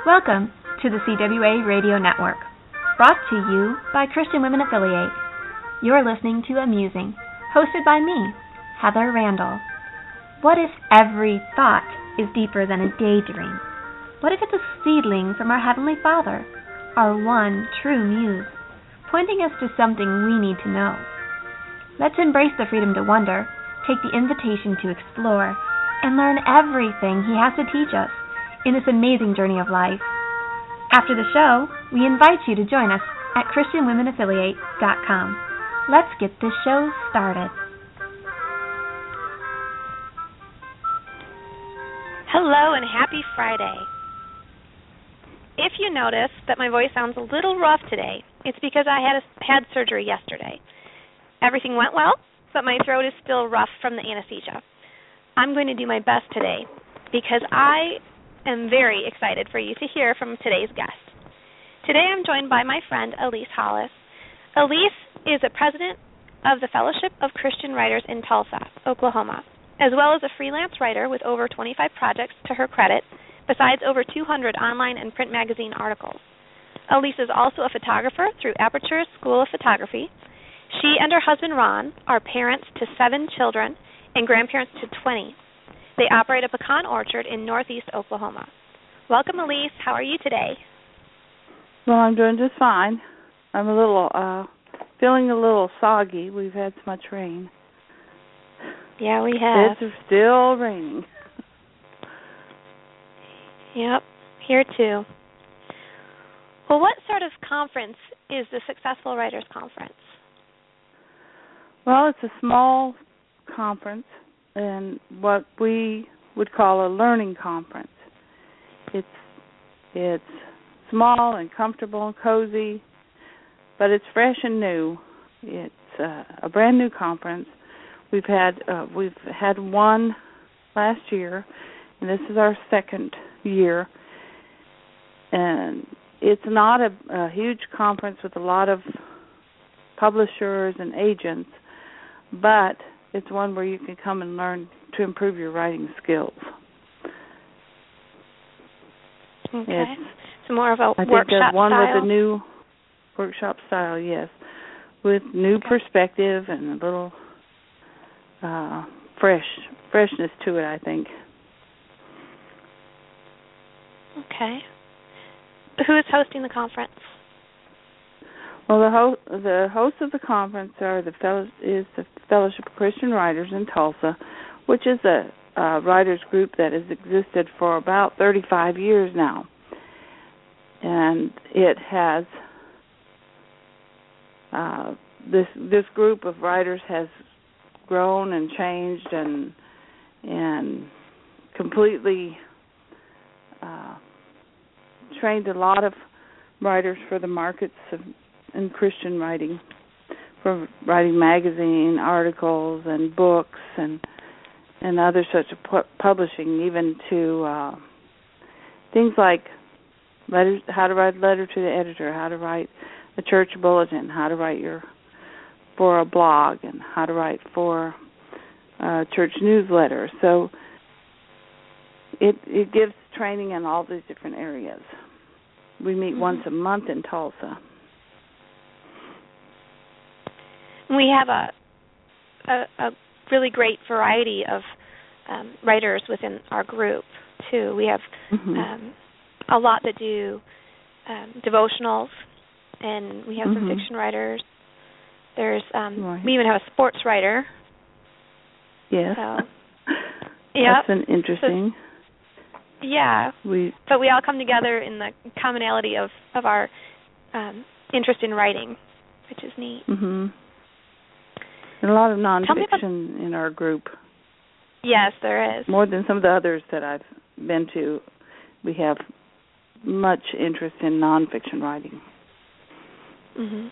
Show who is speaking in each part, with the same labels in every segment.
Speaker 1: Welcome to the CWA Radio Network, brought to you by Christian Women Affiliate. You're listening to Amusing, hosted by me, Heather Randall. What if every thought is deeper than a daydream? What if it's a seedling from our Heavenly Father, our one true muse, pointing us to something we need to know? Let's embrace the freedom to wonder, take the invitation to explore, and learn everything He has to teach us in this amazing journey of life. After the show, we invite you to join us at ChristianWomenAffiliate.com. Let's get this show started.
Speaker 2: Hello and happy Friday. If you notice that my voice sounds a little rough today, it's because I had surgery yesterday. Everything went well, but my throat is still rough from the anesthesia. I'm going to do my best today because I am very excited for you to hear from today's guest. Today I'm joined by my friend Elise Hollis. Elise is a president of the Fellowship of Christian Writers in Tulsa, Oklahoma, as well as a freelance writer with over 25 projects to her credit, besides over 200 online and print magazine articles. Elise is also a photographer through Aperture School of Photography. She and her husband Ron are parents to 7 children and grandparents to 20. They operate a pecan orchard in northeast Oklahoma. Welcome, Elise. How are you today?
Speaker 3: Well, I'm doing just fine. I'm a little, feeling a little soggy. We've had so much rain.
Speaker 2: Yeah, we have.
Speaker 3: It's still raining.
Speaker 2: Yep, here too. Well, what sort of conference is the Successful Writers Conference?
Speaker 3: Well, it's a small conference and what we would call a learning conference. It's small and comfortable and cozy, but it's fresh and new. It's a brand new conference. We've had one last year, and this is our second year. And it's not a huge conference with a lot of publishers and agents, but it's one where you can come and learn to improve your writing skills.
Speaker 2: Okay. It's more of a
Speaker 3: I
Speaker 2: workshop
Speaker 3: think there's one
Speaker 2: style.
Speaker 3: with a new workshop style, yes, with new perspective and a little freshness to it, I think.
Speaker 2: Okay. Who is hosting the conference?
Speaker 3: Well, the host of the conference is the Fellowship of Christian Writers in Tulsa, which is a writers group that has existed for about 35 years now. And it has this group of writers has grown and changed and completely trained a lot of writers for the markets in Christian writing, for writing magazine articles and books and other such publishing, even to things like letters, how to write a letter to the editor, how to write a church bulletin, how to write for a blog, and how to write for a church newsletter. So it gives training in all these different areas. We meet once a month in Tulsa.
Speaker 2: We have a really great variety of writers within our group, too. We have a lot that do devotionals, and we have some fiction writers. There's we even have a sports writer.
Speaker 3: Yes.
Speaker 2: So,
Speaker 3: That's an interesting.
Speaker 2: Yeah. But we all come together in the commonality of our interest in writing, which is neat.
Speaker 3: Mm-hmm. And a lot of nonfiction in our group.
Speaker 2: Yes, there is.
Speaker 3: More than some of the others that I've been to. We have much interest in nonfiction writing.
Speaker 2: Mhm.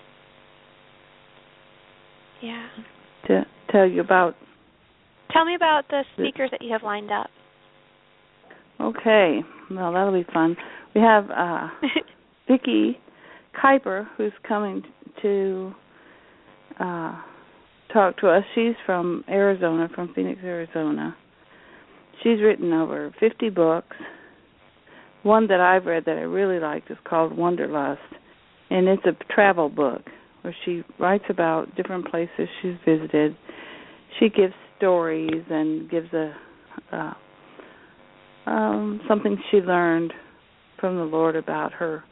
Speaker 2: Yeah.
Speaker 3: To tell you about.
Speaker 2: Tell me about the speakers that you have lined up.
Speaker 3: Okay. Well, that'll be fun. We have Vicki Kuiper, who's coming to talk to us. She's from Arizona, from Phoenix, Arizona. She's written over 50 books, one that I've read that I really liked is called Wanderlust, and it's a travel book where she writes about different places she's visited. She gives stories and gives something she learned from the Lord about her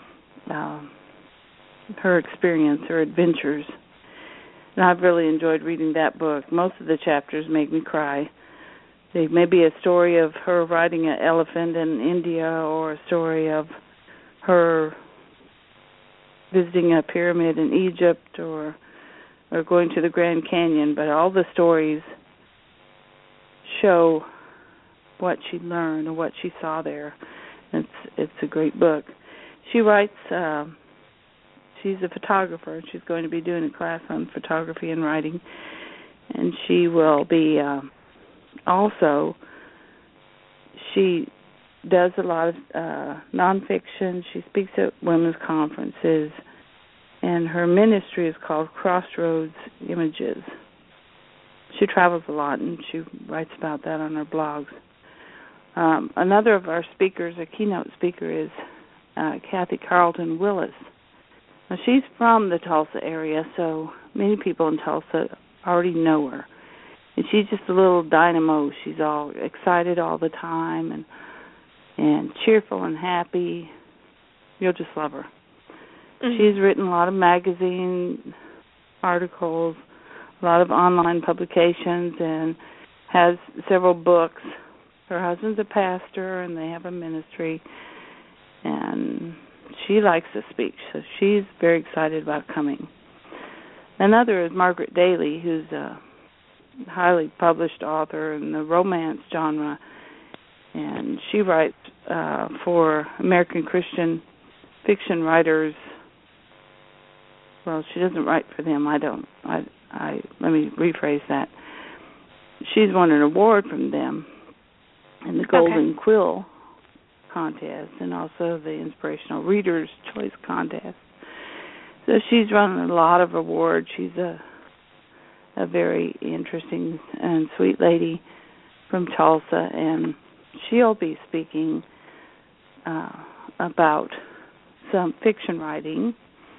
Speaker 3: experience, her adventures. And I've really enjoyed reading that book. Most of the chapters make me cry. They may be a story of her riding an elephant in India, or a story of her visiting a pyramid in Egypt, or going to the Grand Canyon. But all the stories show what she learned or what she saw there. It's a great book. She writes. She's a photographer, and she's going to be doing a class on photography and writing. And she will be also. She does a lot of nonfiction. She speaks at women's conferences, and her ministry is called Crossroads Images. She travels a lot, and she writes about that on her blogs. Another of our speakers, a keynote speaker, is Kathy Carlton Willis. Now, she's from the Tulsa area, so many people in Tulsa already know her. And she's just a little dynamo. She's all excited all the time and cheerful and happy. You'll just love her. Mm-hmm. She's written a lot of magazine articles, a lot of online publications, and has several books. Her husband's a pastor, and they have a ministry, and she likes to speak, so she's very excited about coming. Another is Margaret Daly, who's a highly published author in the romance genre, and she writes for American Christian fiction writers. Well, she doesn't write for them. Let me rephrase that. She's won an award from them in the Golden Quill contest, and also the Inspirational Reader's Choice contest. So she's run a lot of awards. She's a very interesting and sweet lady from Tulsa, and she'll be speaking about some fiction writing.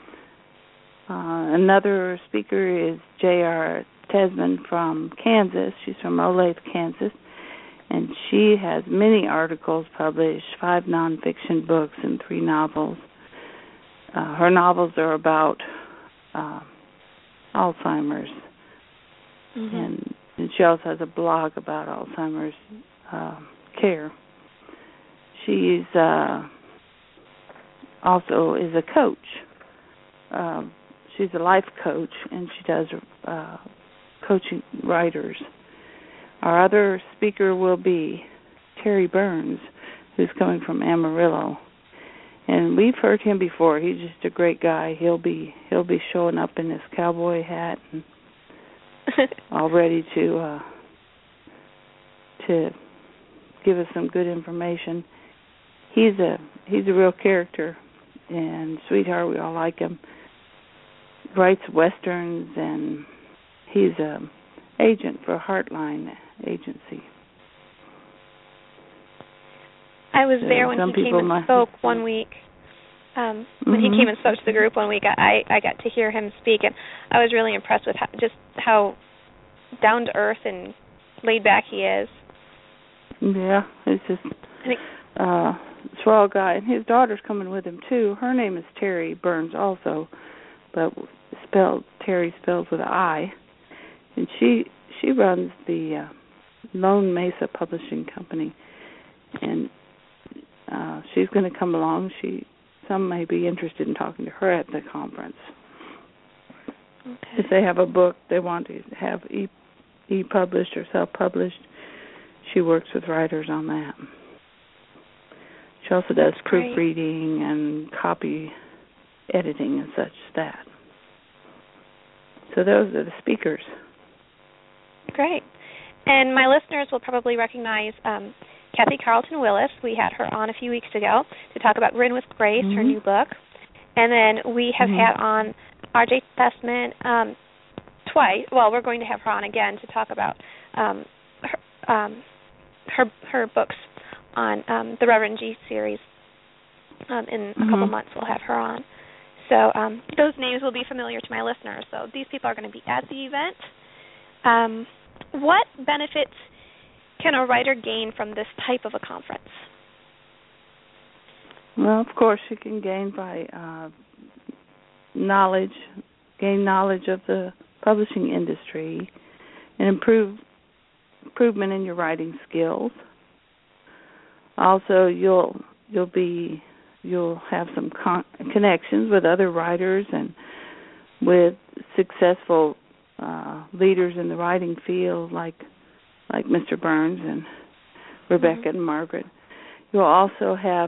Speaker 3: Another speaker is J.R. Tesman from Kansas. She's from Olathe, Kansas. And she has many articles published, 5 nonfiction books and 3 novels. Her novels are about Alzheimer's. Mm-hmm. And she also has a blog about Alzheimer's care. She's also is a coach. She's a life coach, and she does coaching writers. Our other speaker will be Terry Burns, who's coming from Amarillo, and we've heard him before. He's just a great guy. He'll be showing up in his cowboy hat and all ready to give us some good information. He's a real character and sweetheart. We all like him. He writes westerns, and he's an agent for Heartline Agency.
Speaker 2: I was there when he came and spoke one week. When he came and spoke to the group one week, I got to hear him speak, and I was really impressed with how down to earth and laid back he is.
Speaker 3: Yeah, he's just swell guy, and his daughter's coming with him too. Her name is Terry Burns, also, but Terry spelled with an I, and she runs the Lone Mesa Publishing Company, and she's going to come along. Some may be interested in talking to her at the conference. Okay. If they have a book they want to have e-published or self-published, she works with writers on that. She also does proofreading and copy editing and such that. So those are the speakers.
Speaker 2: Great. And my listeners will probably recognize Kathy Carlton Willis. We had her on a few weeks ago to talk about Written with Grace, her new book. And then we have had on R.J. Tesman twice. Well, we're going to have her on again to talk about her books on the Reverend G series. In a couple months, we'll have her on. So those names will be familiar to my listeners. So these people are going to be at the event. What benefits can a writer gain from this type of a conference?
Speaker 3: Well, of course, you can gain by gain knowledge of the publishing industry, and improvement in your writing skills. Also, you'll have some connections with other writers and with successful leaders in the writing field, like Mr. Burns and Rebecca and Margaret. You'll also have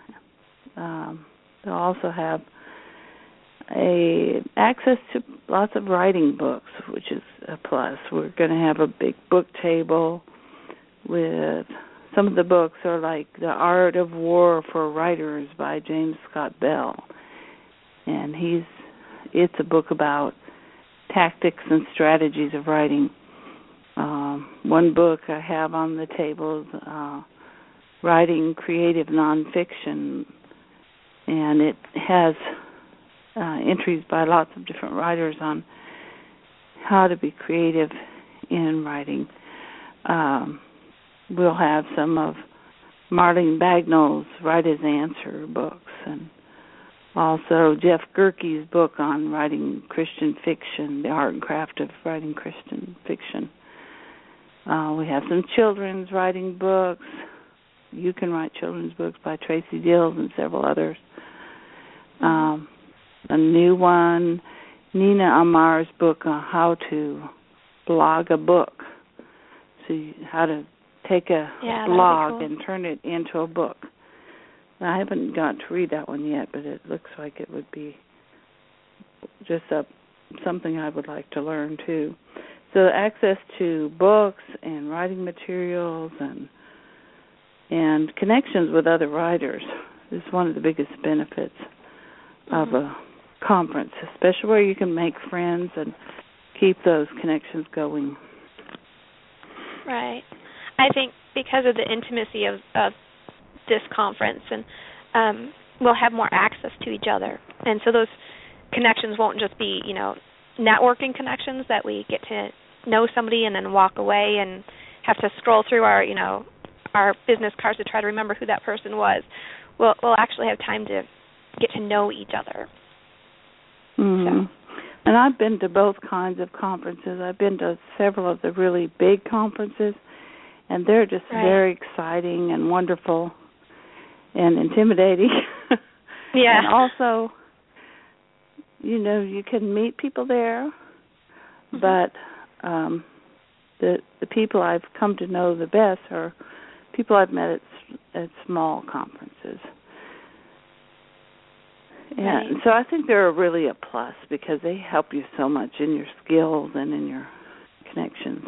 Speaker 3: access to lots of writing books, which is a plus. We're going to have a big book table with some of the books are like The Art of War for Writers by James Scott Bell, and it's a book about tactics and strategies of writing. One book I have on the table is Writing Creative Nonfiction, and it has entries by lots of different writers on how to be creative in writing. We'll have some of Marlene Bagnall's Write as Answer books, and also Jeff Gerke's book on writing Christian fiction, The Art and Craft of Writing Christian Fiction. We have some children's writing books. You Can Write Children's Books by Tracy Dills and several others. A new one, Nina Amar's book on how to blog a book. So how to take a blog and turn it into a book. I haven't got to read that one yet, but it looks like it would be just something I would like to learn too. So access to books and writing materials and connections with other writers is one of the biggest benefits of a conference, especially where you can make friends and keep those connections going.
Speaker 2: Right. I think because of the intimacy of this conference, and we'll have more access to each other, and so those connections won't just be, networking connections that we get to know somebody and then walk away and have to scroll through our business cards to try to remember who that person was. We'll actually have time to get to know each other.
Speaker 3: Mm-hmm. So. And I've been to both kinds of conferences. I've been to several of the really big conferences, and they're just very exciting and wonderful and intimidating.
Speaker 2: Yeah.
Speaker 3: And also, you can meet people there, but the people I've come to know the best are people I've met at small conferences. And so I think they're really a plus because they help you so much in your skills and in your connections.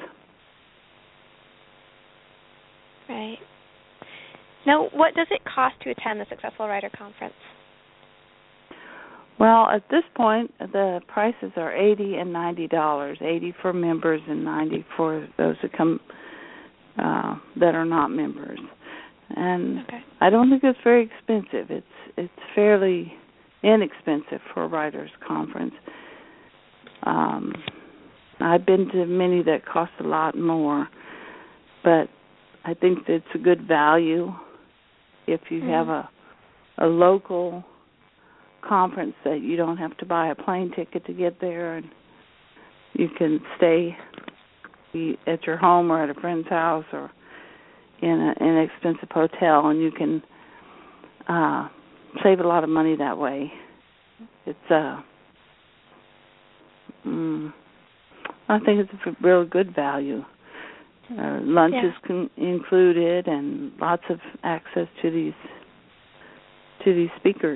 Speaker 2: Right. Now, what does it cost to attend the Successful Writer Conference?
Speaker 3: Well, at this point, the prices are $80 and $90. $80 for members and $90 for those that come that are not members. And I don't think it's very expensive. It's fairly inexpensive for a writers' conference. I've been to many that cost a lot more, but I think it's a good value if you have a local conference that you don't have to buy a plane ticket to get there, and you can stay at your home or at a friend's house or in an expensive hotel, and you can save a lot of money that way. It's I think it's a real good value. Lunch is included, and lots of access to these speakers.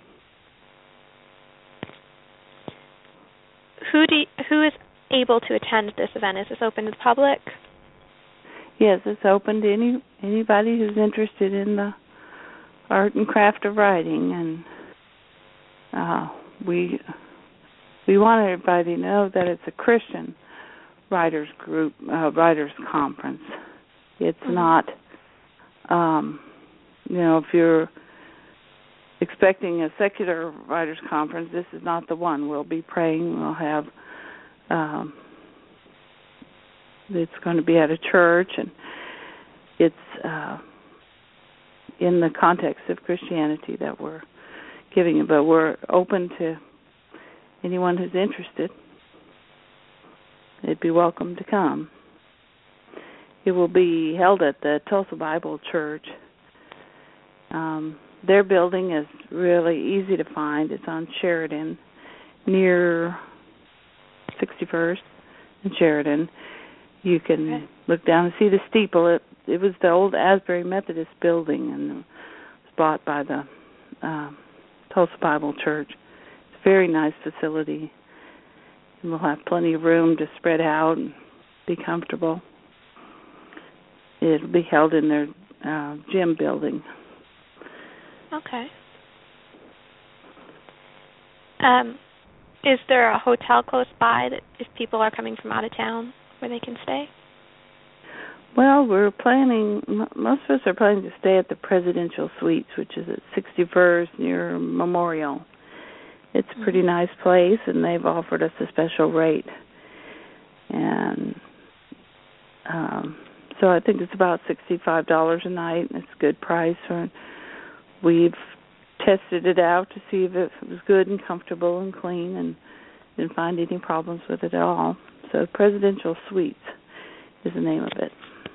Speaker 2: Who is able to attend this event? Is this open to the public?
Speaker 3: Yes, it's open to anybody who's interested in the art and craft of writing, and we want everybody to know that it's a Christian writers group, writers conference. It's not If you're expecting a secular writers conference, this is not the one. We'll be praying. We'll have it's going to be at a church, and it's in the context of Christianity that we're giving it, but we're open to anyone who's interested. They'd be welcome to come. It will be held at the Tulsa Bible Church. Their building is really easy to find. It's on Sheridan, near 61st and Sheridan. You can look down and see the steeple. It was the old Asbury Methodist building, and it was bought by the Tulsa Bible Church. It's a very nice facility. And we'll have plenty of room to spread out and be comfortable. It'll be held in their gym building.
Speaker 2: Okay. Is there a hotel close by that if people are coming from out of town where they can stay?
Speaker 3: Well, we're planning, most of us are planning to stay at the Presidential Suites, which is at 61st near Memorial. It's a pretty nice place, and they've offered us a special rate. And so I think it's about $65 a night, and it's a good price. We've tested it out to see if it was good and comfortable and clean, and didn't find any problems with it at all. So Presidential Suites is the name of it.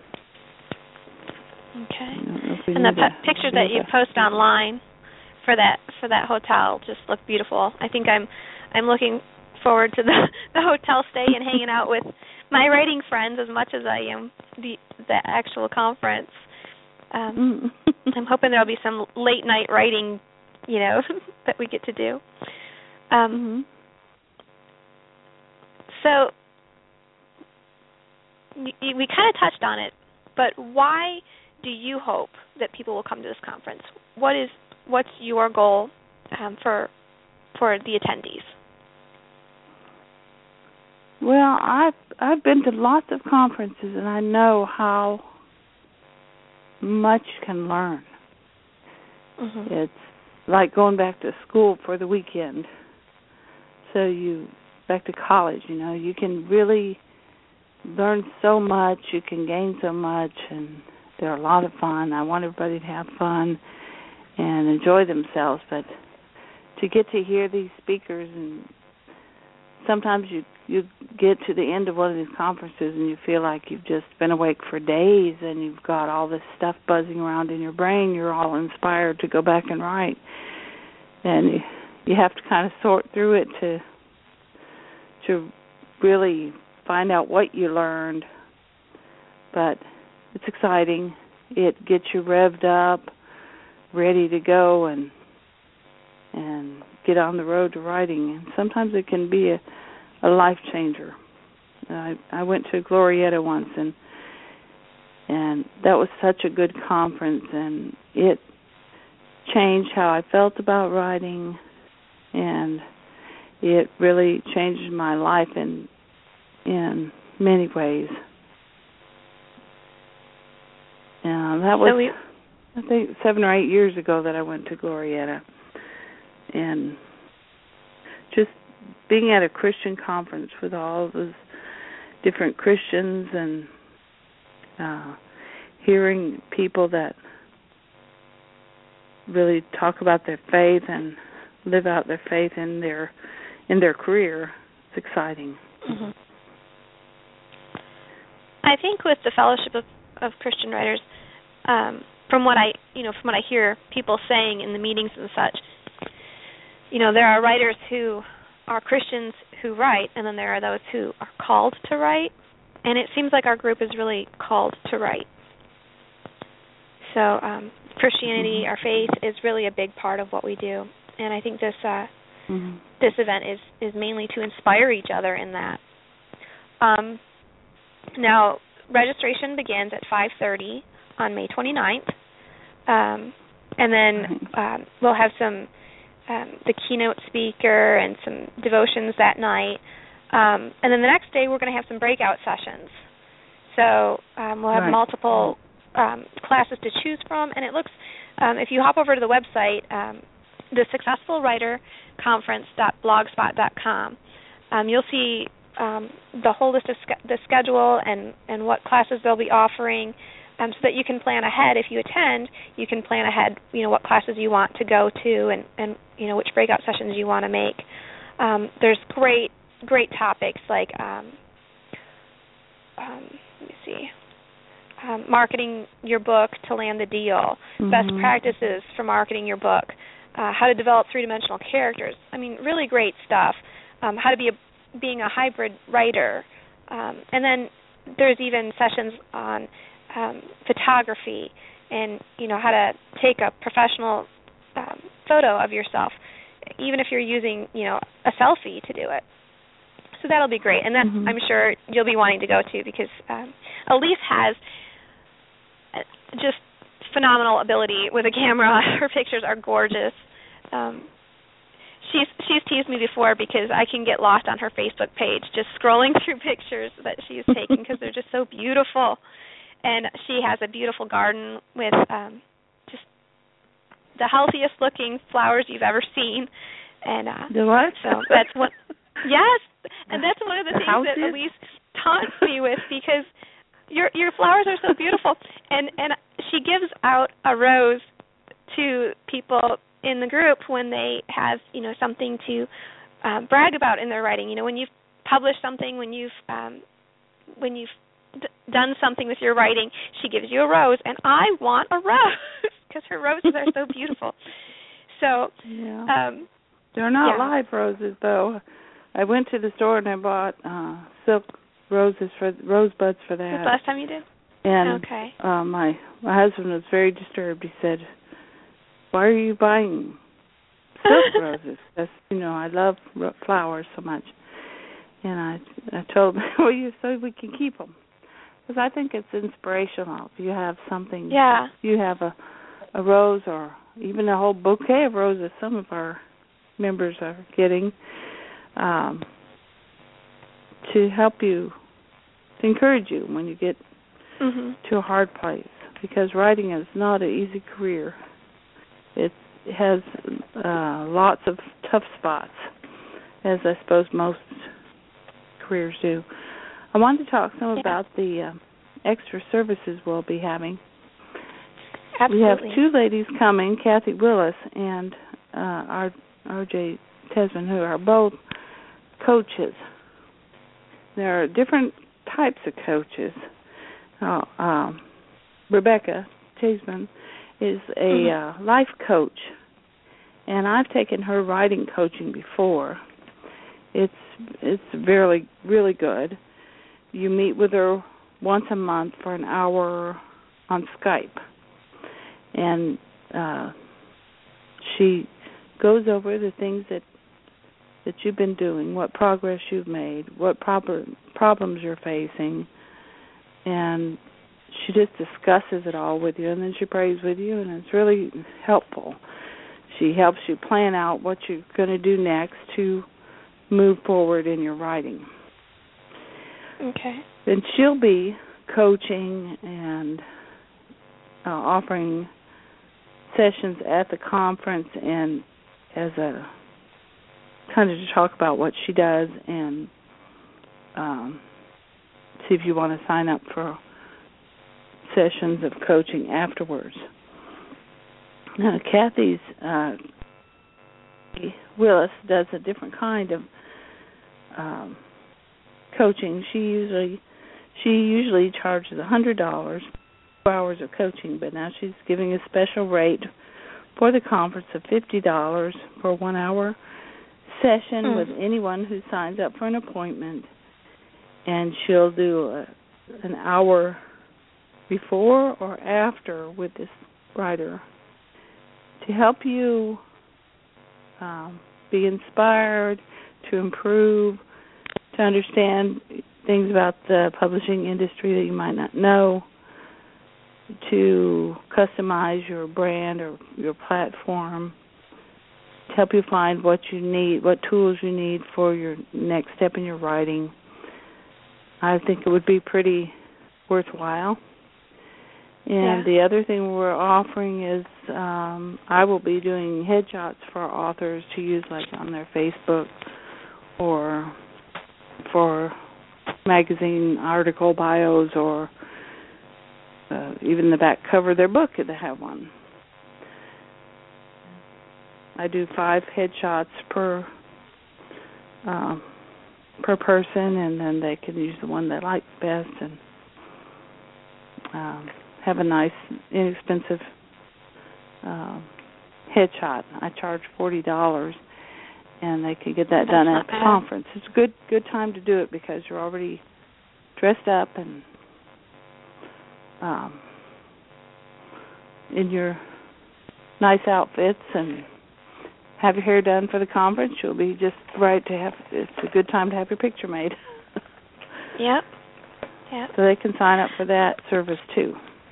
Speaker 2: Okay. And the pictures that you post online for that hotel just look beautiful. I think I'm looking forward to the hotel stay and hanging out with my writing friends as much as I am the actual conference. I'm hoping there'll be some late night writing, that we get to do. So we kind of touched on it, but why do you hope that people will come to this conference? What's your goal for the attendees?
Speaker 3: Well, I've been to lots of conferences, and I know how much you can learn. It's like going back to school for the weekend. So back to college, you can really learn so much, you can gain so much, and they're a lot of fun. I want everybody to have fun and enjoy themselves, but to get to hear these speakers, and sometimes you get to the end of one of these conferences and you feel like you've just been awake for days and you've got all this stuff buzzing around in your brain. You're all inspired to go back and write. And you have to kind of sort through it to really find out what you learned. But it's exciting. It gets you revved up, ready to go and get on the road to writing. And sometimes it can be a life changer. I went to Glorieta once, and that was such a good conference, and it changed how I felt about writing, and it really changed my life in many ways. That was, I think, 7 or 8 years ago that I went to Glorieta, and just being at a Christian conference with all of those different Christians and hearing people that really talk about their faith and live out their faith in their career, it's exciting.
Speaker 2: I think with the Fellowship of Christian Writers, from what I hear people saying in the meetings and such, there are writers who are Christians who write, and then there are those who are called to write, and it seems like our group is really called to write. So Christianity, our faith, is really a big part of what we do, and I think this event is mainly to inspire each other in that. Now, registration begins at 5:30 on May 29th, and then we'll have the keynote speaker and some devotions that night. And then the next day we're going to have some breakout sessions. So we'll have multiple classes to choose from, and it looks, if you hop over to the website, the successfulwriterconference.blogspot.com, you'll see the whole list of the schedule and what classes they'll be offering, so that you can plan ahead. If you attend, you can plan ahead, what classes you want to go to and which breakout sessions you want to make. There's great topics like, let me see, marketing your book to land the deal, best practices for marketing your book, how to develop three-dimensional characters. I mean, really great stuff. How to being a hybrid writer. And then there's even sessions on photography and, how to take a professional photo of yourself, even if you're using, a selfie to do it. So that'll be great. And that I'm sure you'll be wanting to go to because Elise has just phenomenal ability with a camera. Her pictures are gorgeous. She's teased me before because I can get lost on her Facebook page just scrolling through pictures that she's taken because they're just so beautiful. And she has a beautiful garden with just the healthiest looking flowers you've ever seen. And
Speaker 3: what?
Speaker 2: So that's what. Yes, and that's one of the things that Elise taunts me with because your flowers are so beautiful. And she gives out a rose to people in the group when they have something to brag about in their writing. When you've published something, when you've done something with your writing, she gives you a rose, and I want a rose because her roses are so beautiful. So
Speaker 3: they're not live roses though. I went to the store and I bought silk rosebuds for that.
Speaker 2: That's the last time you did?
Speaker 3: And
Speaker 2: okay.
Speaker 3: My husband was very disturbed. He said, "Why are you buying silk roses?" Because I love flowers so much. And I told him, so we can keep them. Because I think it's inspirational. If you have something, you have a rose or even a whole bouquet of roses some of our members are getting, to help you, to encourage you when you get to a hard place. Because writing is not an easy career. It has lots of tough spots, as I suppose most careers do. I wanted to talk some about the extra services we'll be having.
Speaker 2: Absolutely.
Speaker 3: We have two ladies coming, Kathy Willis and R.J. Tesman, who are both coaches. There are different types of coaches. Rebecca Tesman is a life coach, and I've taken her writing coaching before. It's really, really good. You meet with her once a month for an hour on Skype, and she goes over the things that you've been doing, what progress you've made, what problems you're facing, and she just discusses it all with you, and then she prays with you, and it's really helpful. She helps you plan out what you're going to do next to move forward in your writing.
Speaker 2: Okay.
Speaker 3: Then she'll be coaching and offering sessions at the conference and as a kind of to talk about what she does and see if you want to sign up for sessions of coaching afterwards. Now, Kathy's Willis does a different kind of coaching. She usually charges $100 for hours of coaching, but now she's giving a special rate for the conference of $50 for a 1 hour session with anyone who signs up for an appointment, and she'll do an hour before or after with this writer to help you be inspired, to improve, to understand things about the publishing industry that you might not know, to customize your brand or your platform, to help you find what you need, what tools you need for your next step in your writing. I think it would be pretty worthwhile. And the other thing we're offering is I will be doing headshots for authors to use like on their Facebook or for magazine article bios or even the back cover of their book if they have one. I do 5 headshots per person, and then they can use the one they like best and have a nice, inexpensive headshot. I charge $40, and they can get that done at the conference. It's a good time to do it because you're already dressed up and in your nice outfits and have your hair done for the conference. You'll be just right to have. It's a good time to have your picture made.
Speaker 2: Yep.
Speaker 3: So they can sign up for that service too.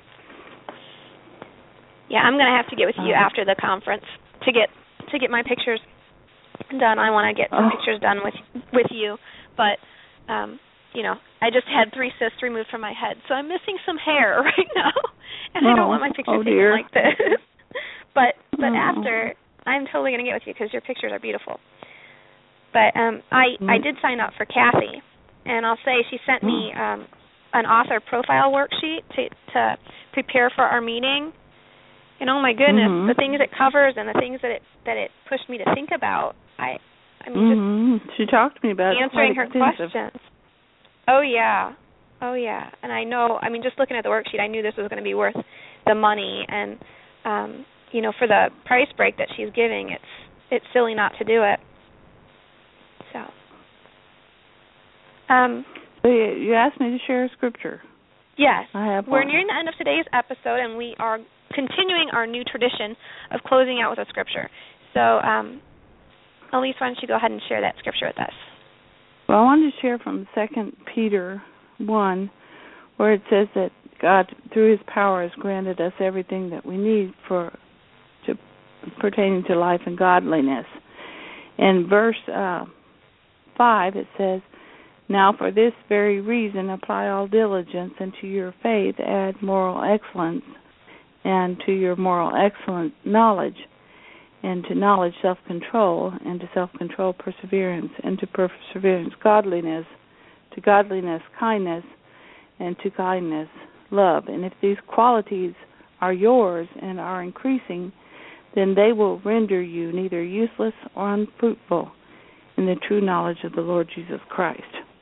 Speaker 2: Yeah, I'm going to have to get with you after the conference to get my pictures done. I want to get some pictures done with you, but I just had 3 cysts removed from my head, so I'm missing some hair right now, and I don't want my pictures taken like this. But after, I'm totally going to get with you because your pictures are beautiful. But I did sign up for Kathy, and I'll say she sent me an author profile worksheet to prepare for our meeting. And oh my goodness, the things it covers and the things that it pushed me to think about. I mean, just
Speaker 3: she talked to me about
Speaker 2: answering her questions. Oh yeah. And I know. I mean, just looking at the worksheet, I knew this was going to be worth the money. And for the price break that she's giving, it's silly not to do it. So.
Speaker 3: So you asked me to share a scripture.
Speaker 2: Yes.
Speaker 3: I have
Speaker 2: We're
Speaker 3: one.
Speaker 2: nearing the end of today's episode, and we are continuing our new tradition of closing out with a scripture. So, Elise, why don't you go ahead and share that scripture with us?
Speaker 3: Well, I wanted to share from 2 Peter 1, where it says that God, through His power, has granted us everything that we need pertaining to life and godliness. In verse 5, it says, "Now for this very reason apply all diligence, and to your faith add moral excellence, and to your moral excellence knowledge, and to knowledge self-control, and to self-control perseverance, and to perseverance godliness, to godliness kindness, and to kindness love. And if these qualities are yours and are increasing, then they will render you neither useless or unfruitful in the true knowledge of the Lord Jesus Christ."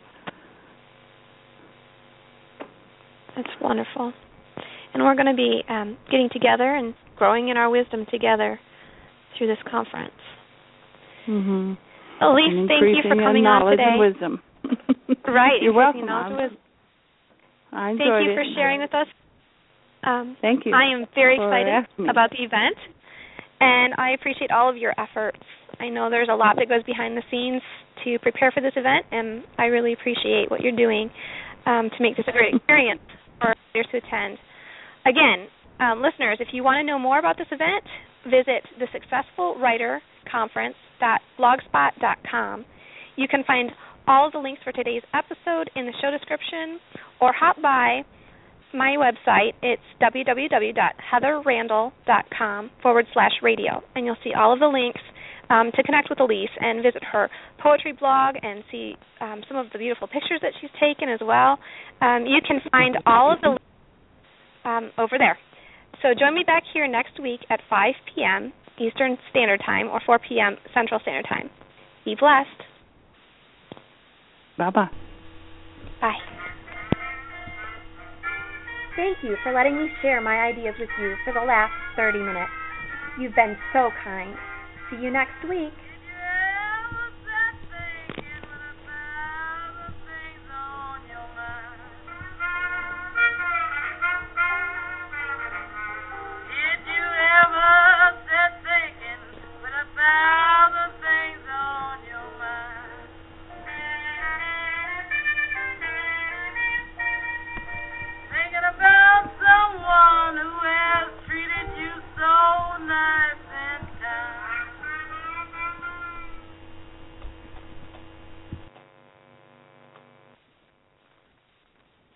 Speaker 2: That's wonderful. And we're going to be getting together and growing in our wisdom together through this conference.
Speaker 3: Mm-hmm.
Speaker 2: Elise, thank you for coming on today.
Speaker 3: And wisdom.
Speaker 2: Right.
Speaker 3: You're welcome.
Speaker 2: I enjoyed Thank you for sharing with us.
Speaker 3: Thank you.
Speaker 2: I am very excited about the event, and I appreciate all of your efforts. I know there's a lot that goes behind the scenes to prepare for this event, and I really appreciate what you're doing to make this a great experience for others to attend. Again, listeners, if you want to know more about this event, visit thesuccessfulwriterconference.blogspot.com. You can find all of the links for today's episode in the show description, or hop by my website. It's www.heatherrandall.com/radio, and you'll see all of the links to connect with Elise and visit her poetry blog and see some of the beautiful pictures that she's taken as well. You can find all of the links over there. So join me back here next week at 5 p.m. Eastern Standard Time or 4 p.m. Central Standard Time. Be blessed.
Speaker 3: Bye-bye.
Speaker 2: Bye.
Speaker 1: Thank you for letting me share my ideas with you for the last 30 minutes. You've been so kind. See you next week.